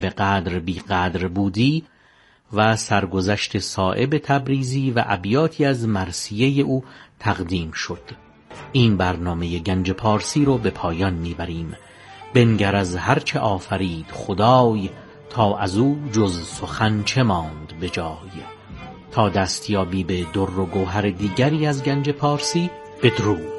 به قدر بی قدر بودی و سرگذشت صائب تبریزی و ابیاتی از مرثیه او تقدیم شد. این برنامه گنج پارسی رو به پایان میبریم. بنگر از هرچه آفرید خدای، تا از او جز سخن چه ماند به جای. تا دستیابی به در و گوهر دیگری از گنج پارسی، بدرود.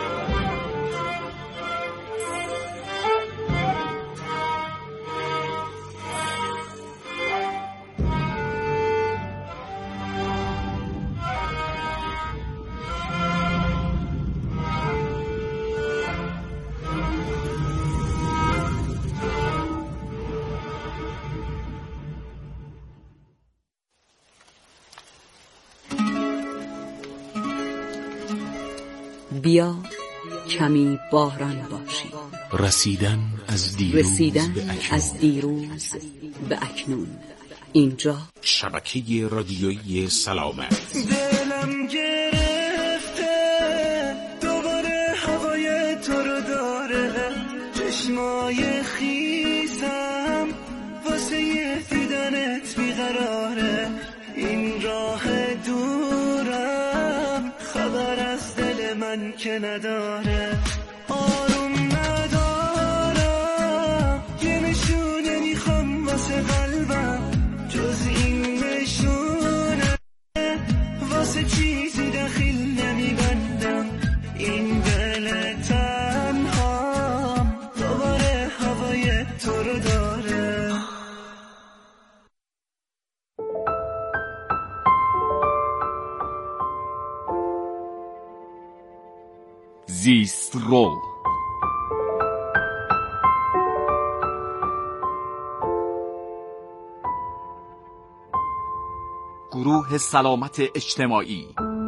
بیا کمی باران باشی. رسیدن از دیروز به اکنون. اینجا شبکه رادیویی سلامت. دلم گرفته دوباره هوای تو رو داره، چشمای خیسم واسه دیدنت بیقراره، این راه دورم خبر از دل من که نداره، آروم ندارم، یه نشونه میخوام واسه قلبم، جز این نشونه واسه چیزی دخیل نمیبندم، این دل تنها دوباره هوای تو رو داره. زیست رو گروه سلامت اجتماعی.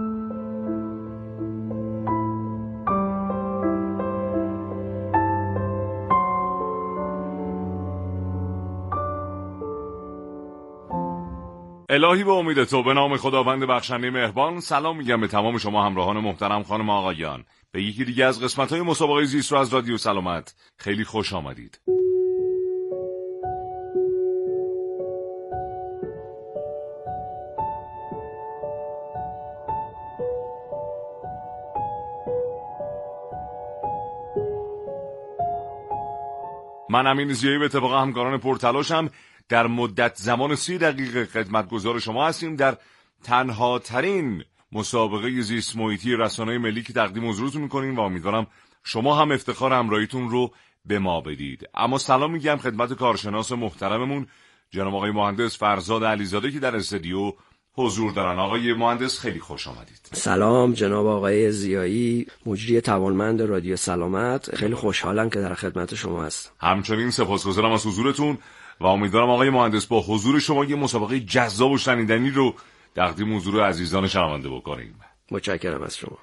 الهی به امید تو، به نام خداوند بخشنده مهربان. سلام میگم به تمام شما همراهان محترم، خانم آقایان، به یکی دیگه از قسمت‌های مسابقه زیست رو از رادیو سلامت خیلی خوش آمدید. من امین زیایی به اتفاق همکاران پرتلاشم در مدت زمان 30 دقیقه خدمتگزار شما هستیم در تنها ترین مسابقه زیست محیطی رسانه‌های ملی که تقدیم حضورتون می‌کنیم و امیدوارم شما هم افتخار همراهیتون رو به ما بدید. اما سلام میگم خدمت کارشناس محترممون جناب آقای مهندس فرزاد علیزاده که در استودیو حضور دارن. آقای مهندس خیلی خوش آمدید. سلام جناب آقای زیایی، مجری توانمند رادیو سلامت، خیلی خوشحالم که در خدمت شما هستم. همچنین سپاسگزارم از حضورتون و امیدوارم آقای مهندس با حضور شما یه مسابقه جذاب و شنیدنی رو تقدیم حضور عزیزان شنونده بکنیم. متشکرم از شما.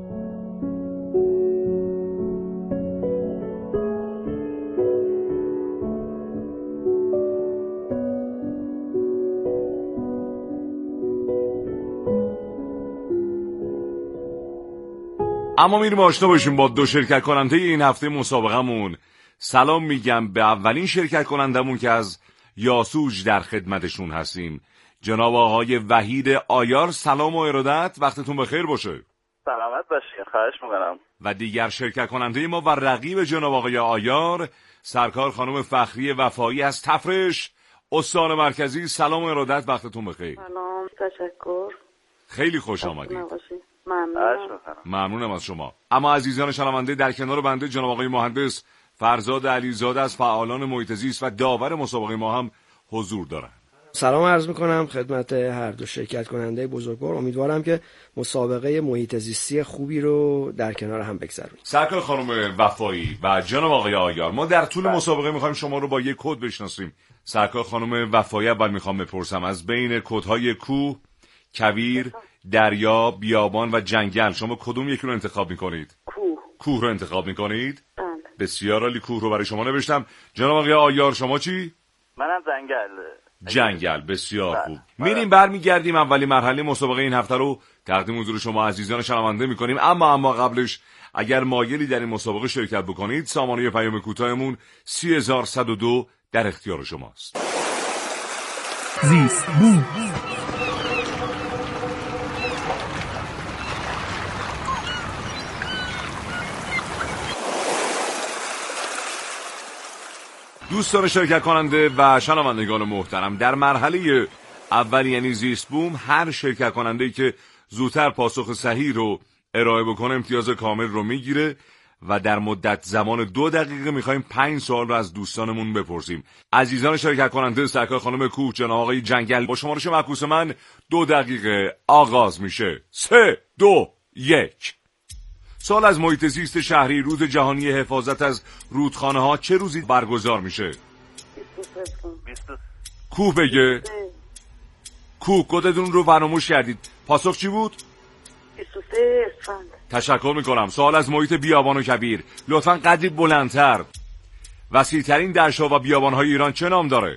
اما میریم آشنا باشیم با دو شرکت کننده این هفته مسابقهمون. سلام میگم به اولین شرکت کنندمون که از یاسوج در خدمتشون هستیم، جناب آقای وحید آیار. سلام و ارادت، وقتتون بخیر باشه. سلامت باشین، خواهش میکنم. و دیگر شرکت کننده ما و رقیب جناب آقای آیار، سرکار خانم فخری وفایی از تفرش استان مرکزی. سلام و ارادت، وقتتون بخیر. سلام، تشکر. خیلی خوش آمدید. ممنونم از شما. اما عزیزان شنونده، در کنار بنده جناب آقای مهندس فرزاد علیزاده از فعالان محیط زیست و داور مسابقه ما هم حضور دارن. سلام عرض میکنم خدمت هر دو شرکت کننده بزرگوار. امیدوارم که مسابقه محیط زیستی خوبی رو در کنار هم بگذرونیم. سرکار خانم وفایی و جناب آقای آیار، ما در طول مسابقه میخوایم شما رو با یک کد بشناسیم. سرکار خانم وفایی، اول میخوام بپرسم از بین کدهای کوه، کویر، دریا، بیابان و جنگل شما کدوم یکی رو انتخاب میکنید؟ کوه رو انتخاب میکنید؟ بسیار عالی، کوه رو برای شما نوشتم. جناب آقای آیار شما چی؟ منم جنگل. بسیار خوب. میریم برمیگردیم اولین مرحله مسابقه این هفته رو تقدیم حضور شما عزیزان شنونده میکنیم. اما قبلش اگر مایلی در این مسابقه شرکت بکنید، سامانه پیام کوتاهمون 30102 در اختیار شماست. زیست بوم. دوستان شرکت کننده و شنوندگان محترم، در مرحله اول یعنی زیست بوم، هر شرکت کننده‌ای که زودتر پاسخ صحیح رو ارائه بکنه امتیاز کامل رو میگیره و در مدت زمان 2 دقیقه میخوایم 5 سوال رو از دوستانمون بپرسیم. عزیزان شرکت کننده، سرکار خانم کوه، جناب آقای جنگل، با شمارش معکوس من 2 دقیقه آغاز میشه. 3 2 1. سال از محیط زیست شهری، روز جهانی حفاظت از رودخانه ها چه روزی برگزار میشه؟ 20. کوه بگه. کوه کدتون رو فراموش کردید. پاسخ چی بود؟ 23 اسفند. تشکر میکنم. سوال از محیط بیابان و کبیر، لطفاً قدری بلندتر. وسیع‌ترین دشت و بیابان‌های ایران چه نام داره؟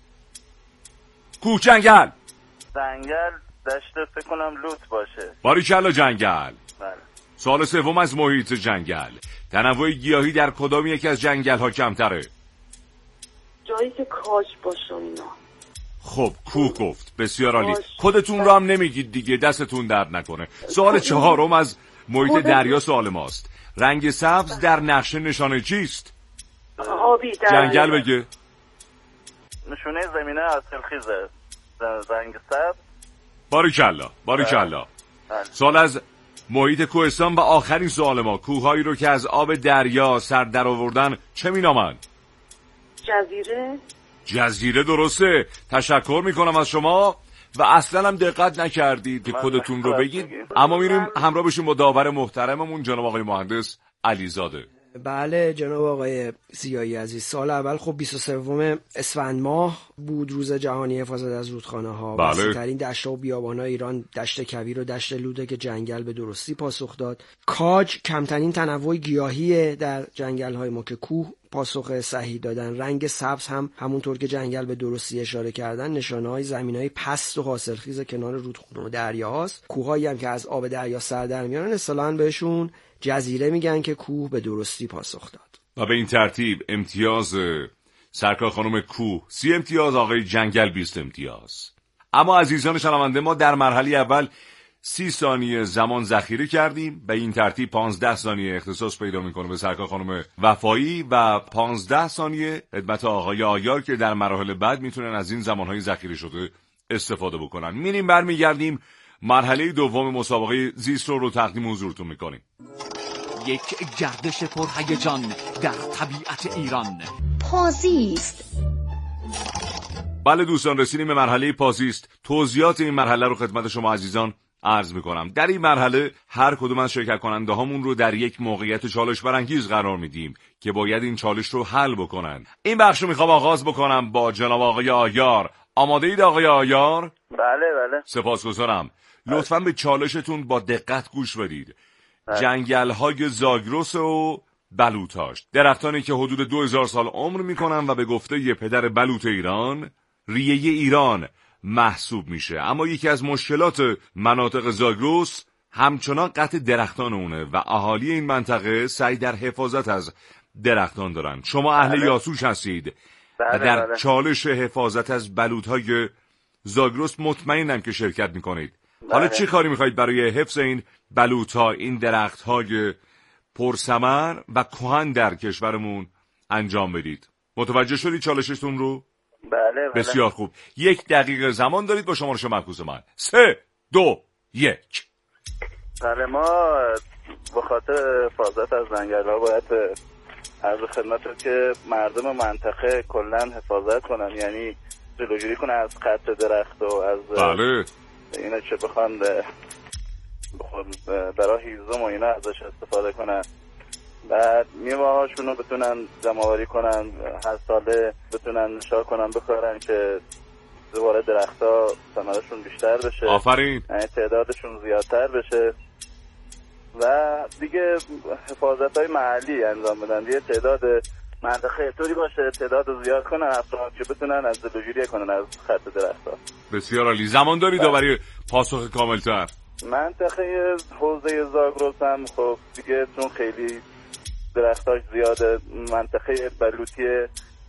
کوه جنگل. جنگل دشت فکر کنم لوت باشه. باریکلا جنگل. بله. سوال سوم از محیط جنگل، تنوع گیاهی در کدام یکی از جنگل‌ها کمتره؟ جایی که کاج باشه اینا. خب کوه گفت. بسیار عالی. خودتون رو هم نمیگید دیگه، دستتون درد نکنه. سوال چهارم از محیط دریا سوال ماست. رنگ سبز در نقشه نشانه چیست؟ آبی. جنگل بگه. نشونه زمینه حاصلخیزه. رنگ سبز. باریکلا. باریکلا. سوال از محیط کوهستان و آخرین سوال ما، کوههایی رو که از آب دریا سر در آوردن چه مینامند؟ جزیره. جزیره درسته. تشکر میکنم از شما و اصلا هم دقت نکردید که کدتون رو بگید، اما میریم همراه بشیم با داور محترممون جناب آقای مهندس علیزاده. بله جناب آقای زیایی عزیز، سال اول خب 23 اسفند ماه بود، روز جهانی حفاظت از رودخانه ها. بله. وسیع‌ترین دشت و بیابان‌های ایران دشت کویر و دشت لوده که جنگل به درستی پاسخ داد. کاج کمترین تنوع گیاهی در جنگل‌های ما که کوه پاسخ صحیح دادن. رنگ سبز هم همونطور که جنگل به درستی اشاره کردن نشانه‌های زمین‌های پست و حاصلخیز کنار رودخانه و دریاست. کوه‌هایی هم که از آب دریا سر در میارن اصطلاحاً بهشون جزیره میگن که کوه به درستی پاسخ داد. و به این ترتیب امتیاز سرکار خانم کوه 30 امتیاز، آقای جنگل 20 امتیاز. اما عزیزان شنونده، ما در مرحله اول 30 ثانیه زمان ذخیره کردیم. به این ترتیب 15 ثانیه اختصاص پیدا میکنه به سرکار خانم وفایی و 15 ثانیه خدمت آقای آیار که در مراحل بعد میتونن از این زمانهای ذخیره شده استفاده بکنن. میریم برمیگردیم مرحله دوم مسابقه زیست رو تقدیم حضورتون میکنیم. یک گردش پرهیجان در طبیعت ایران. پازیست. بله دوستان، رسیدیم به مرحله پازیست. توضیحات این مرحله رو خدمت شما عزیزان عرض میکنم. در این مرحله هر کدوم از شرکت کننده هامون رو در یک موقعیت چالش برانگیز قرار میدیم که باید این چالش رو حل بکنن. این بخش رو میخوام آغاز بکنم با جناب آقای آیار. آماده اید آقای آیار؟ بله. سپاسگزارم. لطفاً به چالشتون با دقت گوش بدید. جنگل‌های زاگرس و بلوطاش، درختانی که حدود 2000 سال عمر میکنن و به گفته یه پدر بلوط ایران ریه ایران محسوب میشه. اما یکی از مشکلات مناطق زاگرس همچنان قطع درختان اونه و اهالی این منطقه سعی در حفاظت از درختان دارن. شما اهل یاسوش هستید و در چالش حفاظت از بلوط‌های زاگرس مطمئنم که شرکت میکنید. حالا چه کاری میخواید برای حفظ این بلوط‌ها، این درخت‌های پرثمر و کهن در کشورمون انجام بدید؟ متوجه شدید چالشتون رو؟ بله. بسیار خوب. 1 دقیقه زمان دارید با شمارش معکوس من. 3 2 1. بله، ما به خاطر حفاظت از جنگل‌ها باید عرض خدمتتون که مردم منطقه کلاً حفاظت کنن، یعنی جلوگیری کنن از قطع درخت و از بله اینا چه بخوان برای هیزم و اینا ازش استفاده کنن. بعد میوه‌هاشون رو بتونن جمع‌آوری کنن، هر ساله بتونن نشار کنن بکارن که دوباره درخت‌ها ثمرشون بیشتر بشه. آفرین. یعنی تعدادشون زیادتر بشه و دیگه حفاظت‌های محلی انجام بدن. دیگه تعداد منطقه طوری باشه تعداد زیاد کنن افراد که بتونن از جلوگیری کنن از خط درخت‌ها. بسیار عالی. زمان دارید برای پاسخ کامل‌تر؟ منطقه حوزه زاگرس هم خب دیگه چون خیلی درختاش زیاده، منطقه بلوطی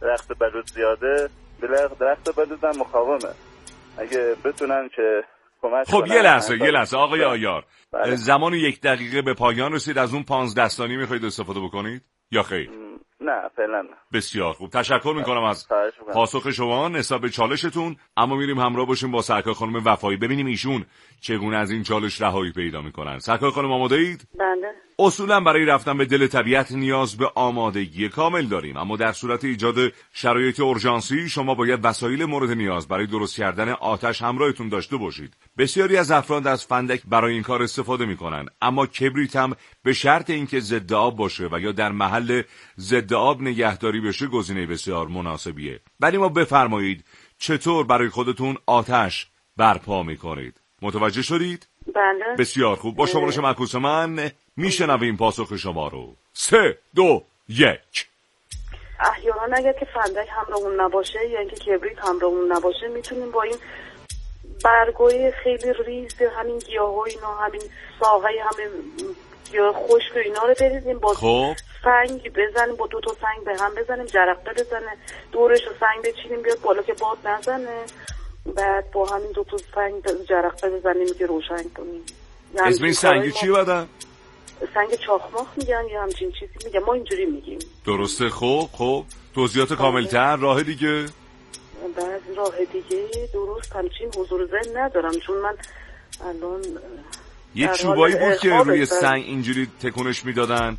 درخت بلوط زیاده، درخت بلوط هم مقاومه. اگه بتونن که کمک خب کنن. یه لحظه آقای آیار، زمان 1 دقیقه به پایان رسید. از اون 15 ثانیه میخواید استفاده بکنید یا خیر؟ نه فعلا نه. بسیار خوب، تشکر میکنم از پاسخ شما نسبت به چالشتون. اما میریم همراه باشیم با سرکار خانم وفایی، ببینیم ایشون چگونه از این چالش رهایی پیدا میکنن. سرکار خانم آماده اید؟ بله. اصولا برای رفتن به دل طبیعت نیاز به آمادگی کامل داریم، اما در صورت ایجاد شرایط اورژانسی شما باید وسایل مورد نیاز برای درست کردن آتش همراهتون داشته باشید. بسیاری از افراد از فندک برای این کار استفاده میکنن، اما کبریت هم به شرط اینکه ضد آب باشه و یا در محل ضد آب نگهداری بشه گزینه بسیار مناسبیه. ولی ما بفرمایید چطور برای خودتون آتش برپا میکنید؟ متوجه شدید؟ بله. بسیار خوب، با شمارش معکوس من میشنویم پاسخ شما رو. 3 2 1. احیانا اگر که فندک همراهمون نباشه یا اینکه کبریت همراهمون نباشه میتونیم با این برگای خیلی ریز همین گیاها اینا، همین ساقه، همین گیاه خشک و اینا رو بریزیم با سنگ بزنیم، با 2 تا سنگ به هم بزنیم، جرقه بزنه، دورش رو سنگ بچینیم بیاد بالا که باد نزنه، بعد با همین 2 تا سنگ جرقه بزنیم که روشن کنیم. اسم این سنگی چی بدن؟ سنگ چاخماخ میگن یا همچین چیزی میگن، ما اینجوری میگیم. درسته. خب توضیحات کاملتر. راه دیگه؟ بعد راه دیگه درست همچین حضور ذهن ندارم، چون من الان یه چوبایی بود که روی سنگ اینجوری تکونش میدادن.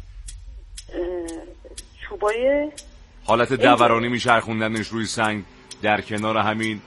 چوبای حالت دورانی میچرخوندنش روی سنگ، در کنار همین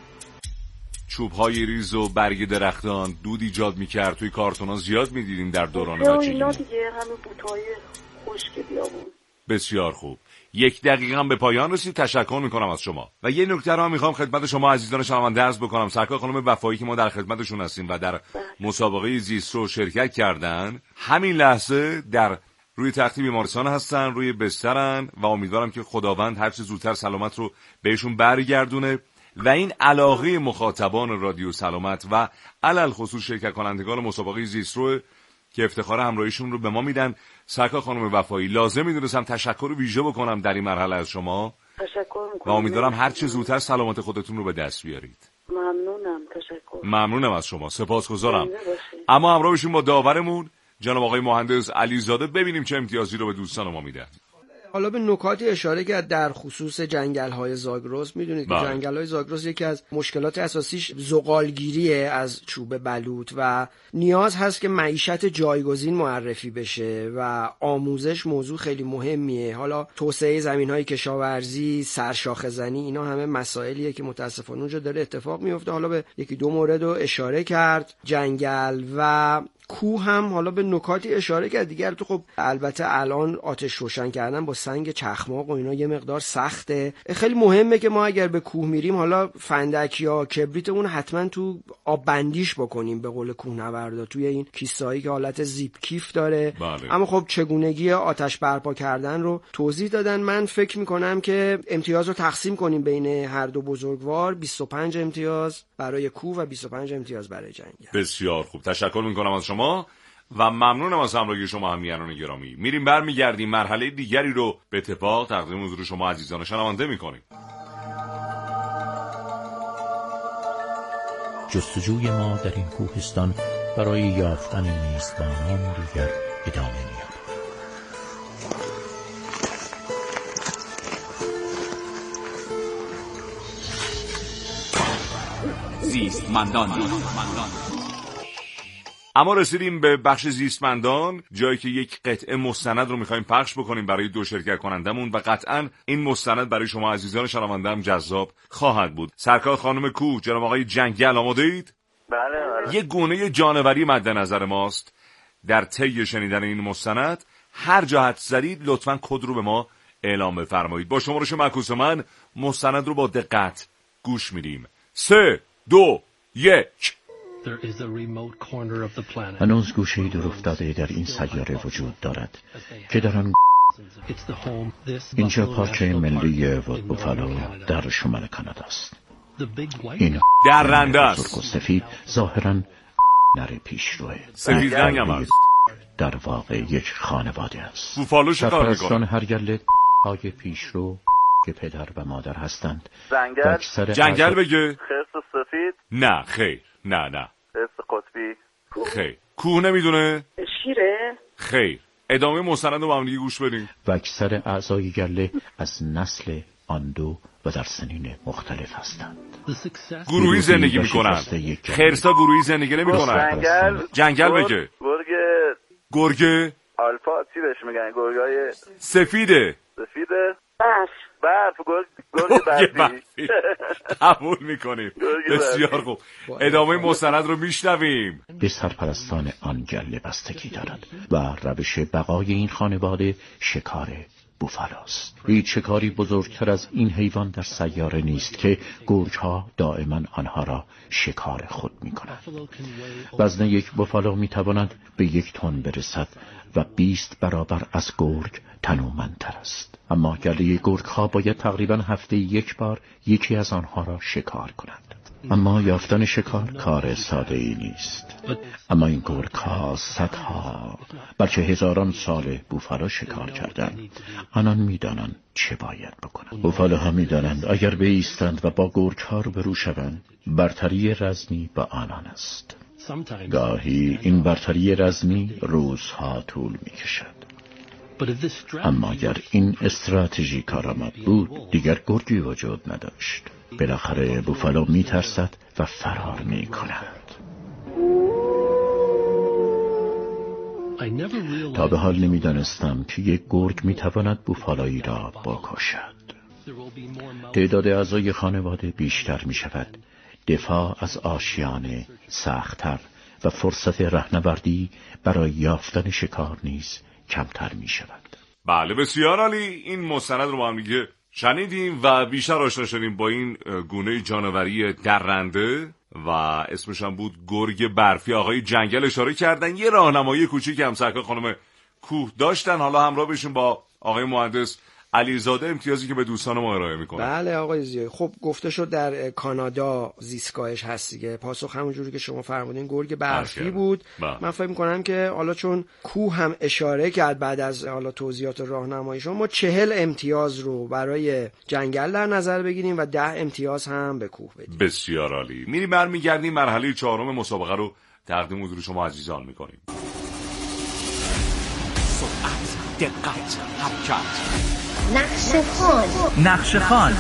چوب‌های ریز و برگ درختان دود ایجاد می‌کرد. توی کارتون‌ها زیاد می‌دیدیم در دوران بچگی. اینا دیگه همین بوت‌های خشک بیابون. بسیار خوب. 1 دقیقه هم به پایان رسید. تشکر می‌کنم از شما. و یه نکته رو هم می‌خوام خدمت شما عزیزان شنونده عرض بکنم. سرکار خانم وفایی که ما در خدمتشون هستیم و در مسابقه زیسترو شرکت کردن، همین لحظه در روی تخت بیمارستان هستن، روی بسترن و امیدوارم که خداوند هر چه زودتر سلامت رو بهشون برگردونه. و این علاقه مخاطبان رادیو سلامت و علل خصوص شرکت کنندگان مسابقه زیسترو که افتخار همراهیشون رو به ما میدن. سرکار خانم وفایی، لازم میدونستم تشکر ویژه بکنم در این مرحله از شما. تشکر میکنم و امیدوارم هر چه زودتر سلامت خودتون رو به دست بیارید. ممنونم. تشکر. ممنونم از شما، سپاسگزارم. اما همراه باشیم با داورمون جناب آقای مهندس علیزاده، ببینیم چه امتیازی رو به دوستان ما میدن. حالا به نکاتی اشاره کرد در خصوص جنگل‌های زاگرس. میدونید که جنگل‌های زاگرس یکی از مشکلات اساسیش زغالگیریه از چوب بلوط و نیاز هست که معیشت جایگزین معرفی بشه و آموزش موضوع خیلی مهمیه. حالا توسعه زمین‌های کشاورزی، سرشاخه‌زنی، اینا همه مسائلیه که متاسفانه اونجا داره اتفاق میفته. حالا به 1-2 مورد رو اشاره کرد. جنگل و کوه هم حالا به نکاتی اشاره کرد دیگه. تو خب البته الان آتش روشن کردن با سنگ چخماق و اینا یه مقدار سخته. خیلی مهمه که ما اگر به کوه میریم حالا فندک یا کبریت اون حتما تو آب بندیش بکنیم، به قول کوهنوردا، توی این کیسه‌ای که حالت زیپ کیف داره. بله. اما خب چگونگی آتش برپا کردن رو توضیح دادن. من فکر میکنم که امتیاز رو تقسیم کنیم بین هر دو بزرگوار، 25 امتیاز برای کوه و 25 امتیاز برای جنگل. بسیار خوب، تشکر میکنم از شما و ممنونم از همراهی شما همیهنان گرامی. میریم برمیگردیم مرحله دیگری رو به اتفاق تقدیم حضور شما عزیزان شنونده میکنیم. جستجوی ما در این کوهستان برای یافتن میزبانان دیگر ادامه می‌یابد. زیستمندان. اما رسیدیم به بخش زیستمندان، جایی که یک قطعه مستند رو میخوایم پخش بکنیم برای 2 شرکت کنندمون و قطعاً این مستند برای شما عزیزان شنونده هم جذاب خواهد بود. سرکار خانم کوه، جناب آقای جنگل، آماده اید؟ بله. یک گونه جانوری مد نظر ماست. در طی شنیدن این مستند هر جا حدس زدید لطفاً کد رو به ما اعلام بفرمایید. با شمارش معکوس من مستند رو با دقت گوش میدیم. 3 2 1. هنوز گوشه‌ای دور افتاده در این سیاره وجود دارد که در آن اینجا پارک ملی وود بوفالو در شمال کانادا است. این در رنده است. بزرگ و سفید ظاهراً نر پیشروه. سفید رنگ هم است. در واقع یک خانواده است. بوفالو شکار می‌کنه. سرپرستان هر گله های پیشرو که پدر و مادر هستند. جنگل بگه. خرس سفید. نه خیر، نه خرس قطبی. خیر. کوه نمیدونه. شیره. خیر. ادامه مستند رو با هم دیگه گوش بدیم. و اکثر اعضای گله از نسل آن دو و در سنین مختلف هستند. گروهی زندگی میکنن. خرسا گروهی زندگی نمیکنن. جنگل بگه. گرگ آلفا چی بهش میگن؟ گرگای سفیده. برف. گرگ برفی. قبول میکنیم. بسیار خوب. ادامه مستند رو میشنویم. به سرپرستان آن گله بستگی دارد و روش بقای این خانواده شکار بوفالاست. هیچ شکاری بزرگتر از این حیوان در سیاره نیست که گرگ‌ها دائما آنها را شکار خود می‌کنند. وزن یک بوفالو می‌تواند به 1 تن برسد و 20 برابر از گرگ تنومندتر است. اما گله گرگ‌ها باید تقریبا هفته 1 بار یکی از آنها را شکار کنند. اما یافتن شکار کار ساده ای نیست. اما این گرگ‌ها صدها بلکه هزاران سال بوفالو شکار کردند. آنان می‌دانند چه باید بکنند. بوفالوها می‌دانند اگر بایستند و با گرگ‌ها روبرو شوند، برتری رزمی با آنان است. گاهی این برتری رزمی روزها طول می‌کشد. اما اگر این استراتژی کارآمد بود، دیگر گرگی وجود نداشت. بالاخره بوفالو می‌ترسد و فرار می‌کند. تا به حال نمی‌دانستم که یک گرگ می‌تواند بوفالویی را بکشد. تعداد اعضای خانواده بیشتر می‌شود. دفاع از آشیانه سخت‌تر و فرصت رهنوردی برای یافتن شکار نیز کمتر می‌شود. بله بسیار عالی. این مستند رو با هم دیگه شنیدیم و بیشتر آشنا شدیم با این گونه جانوری درنده و اسمش هم بود گرگ برفی. آقای جنگل اشاره کردن. یه راهنمایی کوچیک هم سرکار خانم کوه داشتن. حالا همراه بشیم با آقای مهندس علیزاده امتیازی که به دوستان ما ارائه میکنه. بله آقای زیایی. خب گفته شد در کانادا زیستگاهش هست دیگه. پاسخ همونجوری که شما فرمودین گرگ برفی بود. من فکر می‌کنم که حالا چون کوه هم اشاره کرد بعد از حالا توضیحات راهنمایی شما، ما 40 امتیاز رو برای جنگل در نظر بگیریم و 10 امتیاز هم به کوه بدیم. بسیار عالی. میریم برمیگردیم مرحله 4 مسابقه رو تقدیم حضور شما عزیزان میکنیم. سرعت، دقت، حرکت. نقش خان.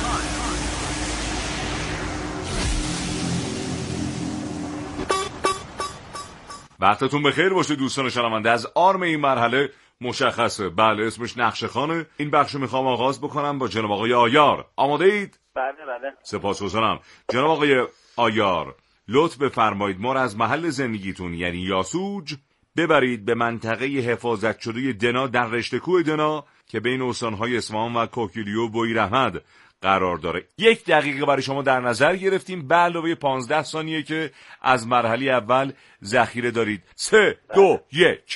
وقتتون بخیر باشه دوستان شنونده. از آرم این مرحله مشخصه. بله اسمش نقش خانه. این بخش میخوام آغاز بکنم با جناب آقای آیار. آماده اید؟ بله. سپاسگزارم. جناب آقای آیار لطف بفرمایید ما را از محل زندگیتون یعنی یاسوج ببرید به منطقه حفاظت شده دنا در رشته کوه دنا که بین استانهای اصفهان و کوکیلیو و بویراحمد قرار داره. 1 دقیقه برای شما در نظر گرفتیم به علاوه 15 ثانیه که از مرحله اول ذخیره دارید. 3 2 1.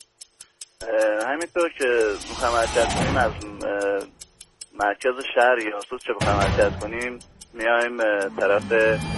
همینطور که میخوایم حرکت کنیم از مرکز شهر یاسوج چه بخوایم حرکت کنیم میایم طرف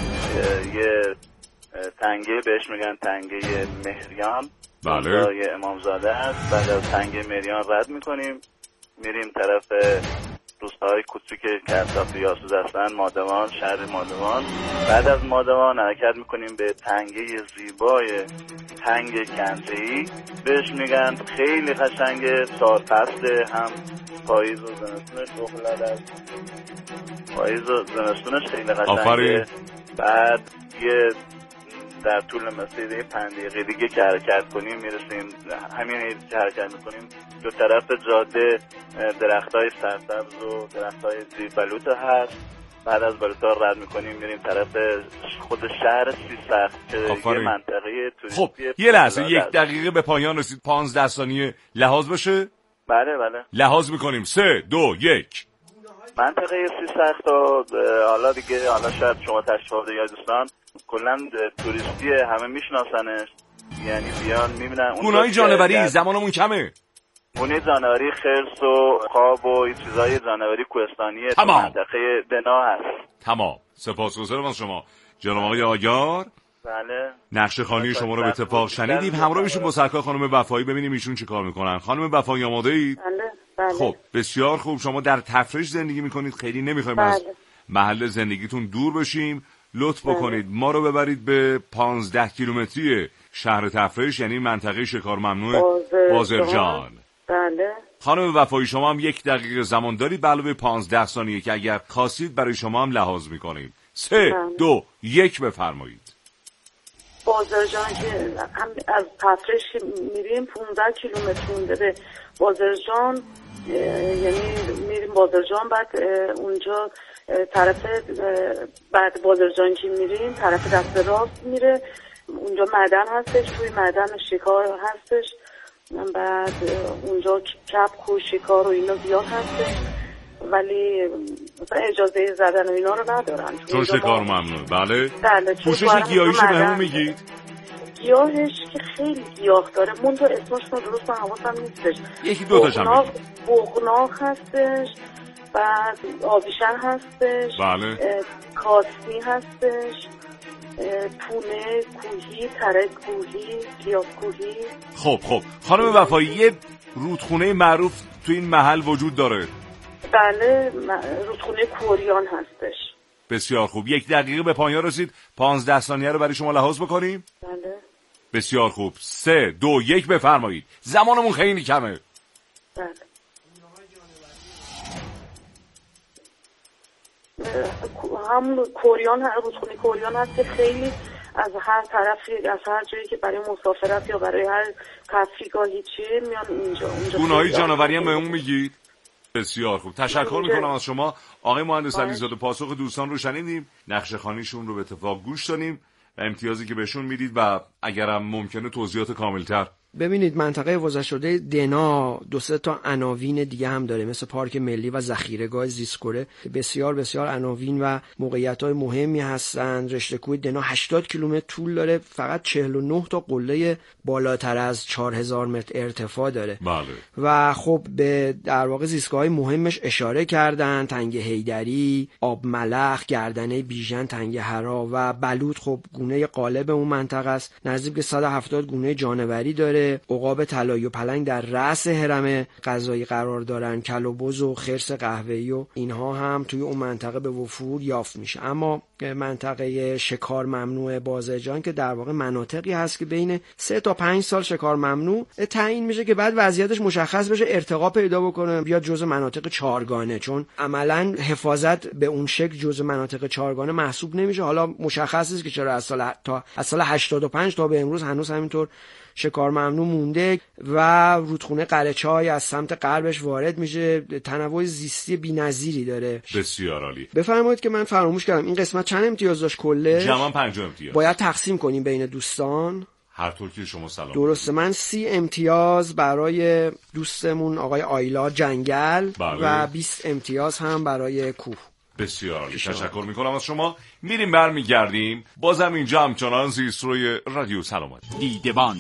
یه تنگه بهش میگن تنگه مهریان. بله. یه امامزاده هست. بعد از تنگه مهریان رد میکنیم میریم طرف روستاهای کوچیک که اطراف یاسوج هستن، مادوان، شهر مادوان. بعد از مادوان حرکت میکنیم به تنگه زیبای تنگ کنجه‌ای بهش میگن. خیلی قشنگه. سالفصل هم پاییز و زمستونش بخلال از پاییز و زمستونش خیلی قشنگه. بعد یه در طول مسیر 5 دقیقه دیگه که حرکت کنیم میرسیم همین که حرکت میکنیم دو طرف جاده درختای سرسبز و درختای زیر بلوط هست. بعد از بلوط‌ها رد میکنیم میریم طرف خود شهر سیسخت که یه منطقه توریستی. خب یه لحظه 1 دقیقه به پایان رسید. 15 ثانیه لحاظ بشه؟ بله. لحاظ میکنیم. 3 2 1. منطقه سیسخت و حالا دیگه حالا شاید شما تشریف آورده یا دوستان کلا توریستی همه میشناسنش. یعنی بیان میبینن گونه‌های جانوری زمانمون کمه. گونه جانوری خرس و خواب و این چیزای جانوری کوهستانی منطقه دنا هست. تمام. سپاسگزارم از شما جناب آقای آیار. بله. نقش خانی شما رو به اتفاق شنیدیم. همراه میشیم با سرکار خانم وفایی ببینیم ایشون چه کار میکنن. خانم وفایی آماده اید؟ بله. خب بسیار خوب. شما در تفریش زندگی میکنید، خیلی نمیخوایم بله. از محل زندگیتون دور بشیم. لطف بکنید ما رو ببرید به 15 کیلومتری شهر تفریش، یعنی منطقه شکار ممنوع بازرجان. بله. خانم وفایی شما هم 1 دقیقه زمان دارید به علاوه 15 ثانیه که اگر خواستید برای شما هم لحاظ میکنیم. 3 2 1 بفرمایید. بازرجان که هم از تفریش میریم 15 کیلومتر مونده به بازرجان، یعنی میریم بازرجان، بعد اونجا طرف بعد بازرجان که میریم طرف دست راست میره، اونجا معدن هستش، توی معدن شکار هستش، بعد اونجا کپک و شکار و اینا زیاد هستش، ولی مثلا اجازه زدن و اینا رو ندارن چون شکار ممنوع. بله. بله. پوشش گیاهیشو بهمون میگید؟ گیاهش که خیلی گیاه داره، منتها اسمش رو درست حواسم نیستش. یکی دو تاش هم بگید. بغناق هستش، بعد آبیشن هستش، بله. کاسنی هستش، پونه کوهی، ترک کوهی، گیاه کوهی. خب خانم وفایی یه رودخونه معروف تو این محل وجود داره؟ بله، رودخونه کوریان هستش. بسیار خوب. 1 دقیقه به پایان رسید. 15 ثانیه رو برای شما لحاظ بکنیم. بله. بسیار خوب. 3 2 1 بفرمایید. زمانمون خیلی کمه. بله. هم کوریان، رودخونه کوریان هست که خیلی از هر طرفی، از هر جایی که برای مسافرت یا برای هر تفریحگاهی چیه میان اینجا. گونه‌های جانوری هم بهمون میگید؟ بسیار خوب. تشکر میکنم از شما آقای مهندس علیزاده. پاسخ دوستان رو شنیدیم، نقشه خوانیشون رو به اتفاق گوش دادیم و امتیازی که بهشون میدید و اگرم ممکنه توضیحات کاملتر. ببینید منطقه وضع شده دنا 2-3 تا عناوین دیگه هم داره، مثل پارک ملی و ذخیره‌گاه زیست‌کره. بسیار بسیار عناوین و موقعیت‌های مهمی هستند. رشته کوه دنا 80 کیلومتر طول داره، فقط 49 تا قله بالاتر از 4000 متر ارتفاع داره. بله. و خب به در واقع زیستگاه‌های مهمش اشاره کردن: تنگ حیدری، آب ملخ، گردنه بیژن، تنگ حرا و بلوط. خب گونه غالب اون منطقه است. نزدیک 170 گونه جانوری داره. عقاب طلایی و پلنگ در رأس هرم غذایی قرار دارن. کل و بز و خرس قهوه‌ای و اینها هم توی اون منطقه به وفور یافت میشه. اما منطقه شکار ممنوع بازرجان که در واقع مناطقی هست که بین 3 تا 5 سال شکار ممنوع تعیین میشه که بعد وضعیتش مشخص بشه، ارتقا پیدا بکنه، بیاد جزء مناطق چهارگانه، چون عملاً حفاظت به اون شکل جزء مناطق چهارگانه محسوب نمیشه. حالا مشخص است که چرا از سال 85 تا به امروز هنوز همینطور شکار ممنوع مونده و رودخونه قره‌چای از سمت غربش وارد میشه. تنوع زیستی بی‌نظیری داره. بسیار عالی. بفرمایید که من فراموش کردم، این قسمت چند امتیاز داشت کله؟ جمعاً 5 امتیاز. باید تقسیم کنیم بین دوستان. هر طور که شما سلام. درسته. من 30 امتیاز برای دوستمون آقای آیلا جنگل. بله. و 20 امتیاز هم برای کوه. بسیار عالی. تشکر میکنم از شما. میریم برمیگردیم. بازم اینجا همچنان زیستروی رادیو سلامت. دیدبان.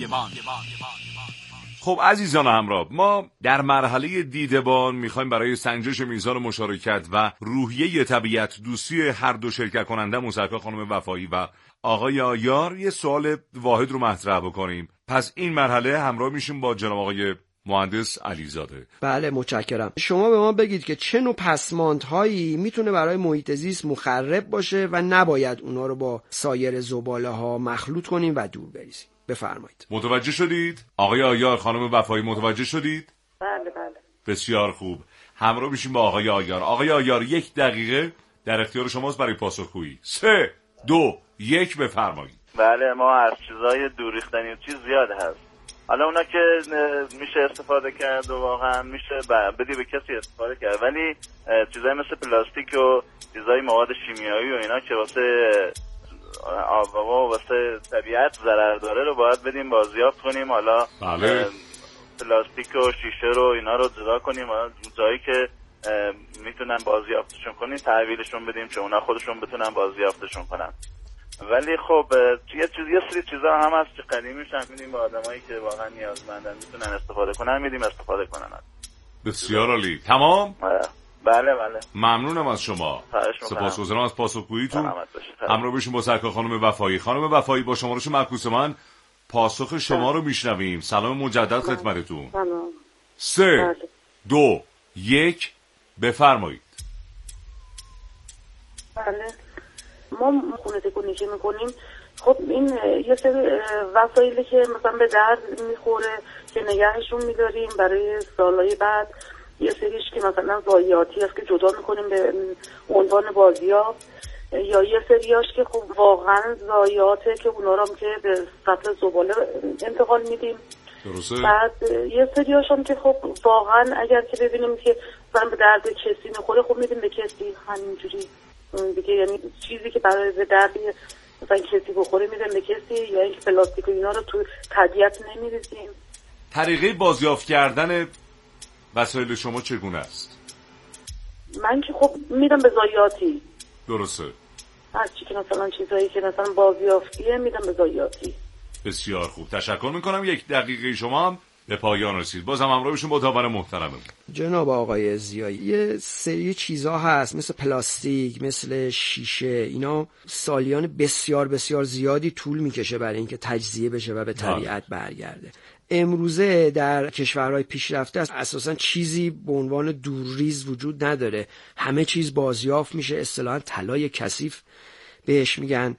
خب عزیزان همراه، ما در مرحله دیدبان میخوایم برای سنجش میزان مشارکت و روحیه طبیعت دوستی هر دو شرکت کننده مصاحبه خانم وفایی و آقای آیار یه سوال واحد رو مطرح بکنیم. پس این مرحله همراه میشیم با جناب آقای مهندس علیزاده. بله متشکرم. شما به ما بگید که چه نوع پسماندهایی میتونه برای محیط زیست مخرب باشه و نباید اونا رو با سایر زباله ها مخلوط کنیم و دور بریزیم. بفرمایید. متوجه شدید؟ آقای آیار، خانم وفایی متوجه شدید؟ بله. بسیار خوب. همراه میشیم با آقای آیار. آقای آیار 1 دقیقه در اختیار شماست برای پاسخگویی. 3 2 1 بفرمایید. بله، ما از چیزای دور ریختنی چیز زیاد هست. حالا اونا که میشه استفاده کرد و واقعا میشه بدی به کسی استفاده کرد، ولی چیزای مثل پلاستیک و چیزای مواد شیمیایی و اینا که واسه آب و واسه طبیعت ضرر داره رو باید بدیم بازیافت کنیم. حالا بله. پلاستیک و شیشه رو اینا رو جدا کنیم، جایی که میتونن بازیافتشون کنیم تحویلشون بدیم که اونا خودشون بتونن بازیافتشون کنن. ولی خب یه سری چیزا هم هست که قدیمیش هم میدیم به آدمایی که واقعا نیازمندن میتونن استفاده کنن، میدیم استفاده کنن. بسیار عالی. تمام؟ بله. ممنونم از شما. سپاسگزارم از پاسخگوییتون. همراه بشیم با سرکار خانم وفایی. خانم وفایی، با شمارش معکوس من پاسخ شما رو میشنویم. سلام مجدد خدمتتون. 3 2 1 بفرمایید. بله، ما خونه تکونی که میکنیم، خب این یه سری وسایلی که مثلا به درد میخوره که نگهشون میداریم برای سالهای بعد، یه سریش که مثلا ضایعاتی هست که جدا میکنیم به عنوان بازیافت، یا یه سریاش که خب واقعا ضایعاته که اونا رو هم که به سطح زباله انتقال میدیم. درسته. بعد یه سریاش هم که خب واقعا اگر که ببینیم که مثلا به درد کسی میخوره، خب میدیم به کسی همینجوری دیگه، یعنی چیزی که برای به درد مثلا کسی بخوره میدیم به کسی، یا اینکه پلاستیک و اینا رو تو طبیعت نمیریزیم. طریقه بازیافت کردن وسایل شما چگونه است؟ من که خب میدم به ضایعاتی. درسته. هر چی که مثلا چیزایی که مثلا بازیافتیه میدم به ضایعاتی. بسیار خوب، تشکر میکنم. 1 دقیقه شما هم به پایان رسید. بازم همراهشون با داور محترممون جناب آقای ضیایی. یه سری چیزا هست مثل پلاستیک، مثل شیشه، اینا سالیان بسیار بسیار زیادی طول میکشه برای اینکه تجزیه بشه و به طبیعت برگرده. امروزه در کشورهای پیشرفته اساساً چیزی به عنوان دورریز وجود نداره، همه چیز بازیافت میشه، اصطلاحاً طلای کثیف بهش میگن.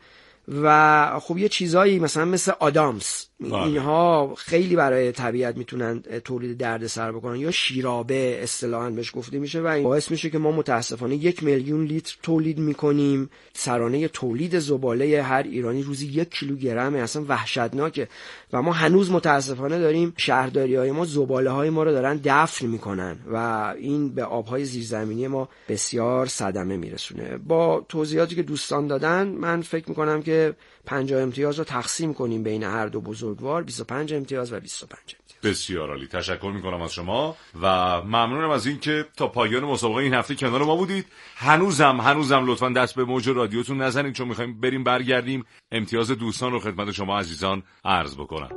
و خب یه چیزایی مثل آدامس، اینها خیلی برای طبیعت میتونن تولید دردسر بکنن، یا شیرابه اصطلاحاً بهش گفته میشه، و این باعث میشه که ما متاسفانه 1 میلیون لیتر تولید میکنیم. سرانه تولید زباله هر ایرانی روزی 1 کیلوگرمه، اصلا وحشتناکه. و ما هنوز متاسفانه داریم، شهرداری‌های ما زباله های ما رو دارن دفن میکنن و این به آبهای زیرزمینی ما بسیار صدمه میرسونه. با توضیحاتی که دوستان دادن، من فکر میکنم که 50 امتیاز رو تقسیم کنیم بین هر دو بزرگوار، 25 امتیاز و 25 امتیاز. بسیار عالی، تشکر میکنم از شما و ممنونم از این که تا پایان مسابقه این هفته کنار ما بودید. هنوزم لطفاً دست به موج رادیوتون نزنید، چون میخوایم بریم برگردیم امتیاز دوستان رو خدمت شما عزیزان عرض بکنم.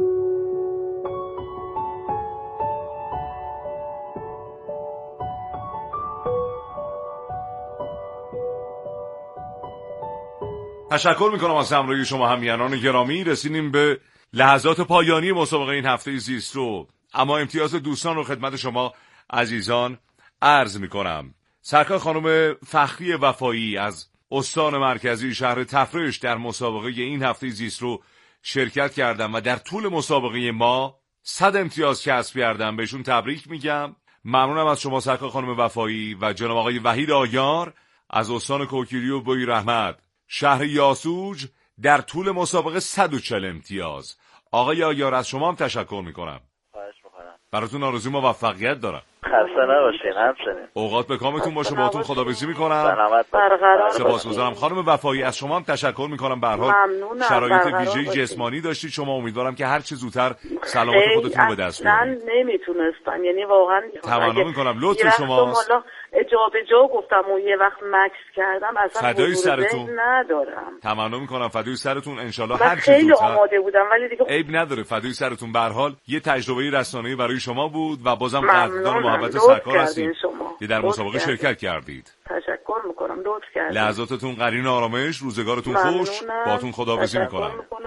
تشکر میکنم از همراهی شما همیهنان گرامی. رسیدیم به لحظات پایانی مسابقه این هفته زیست رو، اما امتیاز دوستان رو خدمت شما عزیزان عرض میکنم. سرکار خانم فخری وفایی از استان مرکزی شهر تفرش در مسابقه این هفته زیست رو شرکت کردم و در طول مسابقه ما 100 امتیاز کسب کردم. بهشون تبریک میگم. ممنونم از شما سرکار خانم وفایی و جناب آقای وحید آیار از استان کوکیری و بوی رحمت شهر یاسوج در طول مسابقه 140 امتیاز. آقای آیار از شما هم تشکر میکنم. خواهش میکنم. براتون آرزوی موفقیت دارم. خسته نباشین همچنین. اوقات به کامتون باشه. باهاتون خداحافظی میکنم. برقرار. سپاسگزارم. خانم وفایی از شما هم تشکر میکنم. به هر حال شرایط ویژه‌ای جسمانی داشتید شما، امیدوارم که هر چه زودتر سلامت خودتون به دست بیارید. من نمیتونستم، یعنی واقعا تمنا میکنم. لطف شماست. جا به جا گفتم و یه وقت مکس کردم، اصلا فدای سرتون ندارم. تمنا میکنم فدای سرتون. انشالله هر چه خیلی زودتر. آماده بودم ولی دیگه عیب نداره. فدای سرتون. به هر حال یه تجربه رسانه‌ای برای شما بود و بازم قدردان محبت سرکار هستید که در مسابقه شرکت کردید. تشکر میکنم. لطف کردید. لحظاتتون قرین آرامش، روزگارتون خوش. باهاتون خداحافظی میکنم.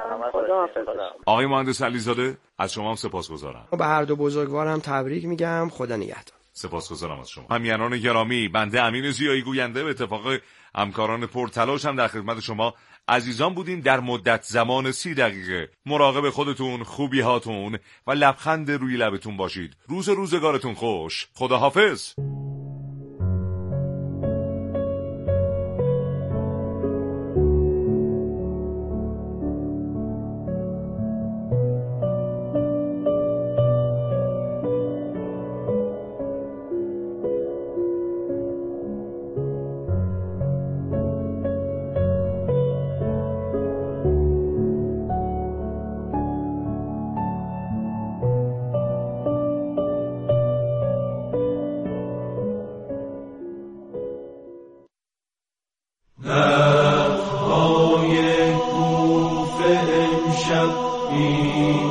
آقای مهندس علیزاده از شما هم سپاسگزارم. به هر دو بزرگوار هم تبریک میگم. خدا نگهدار. سپاسگزارم از شما. همیهنان گرامی، بنده امین ضیایی گوینده به اتفاق همکاران پرتلاش هم در خدمت شما عزیزان بودیم در مدت زمان 30 دقیقه. مراقب خودتون، خوبی هاتون و لبخند روی لبتون باشید. روزگارتون خوش. خداحافظ. نخهای کوفه امشب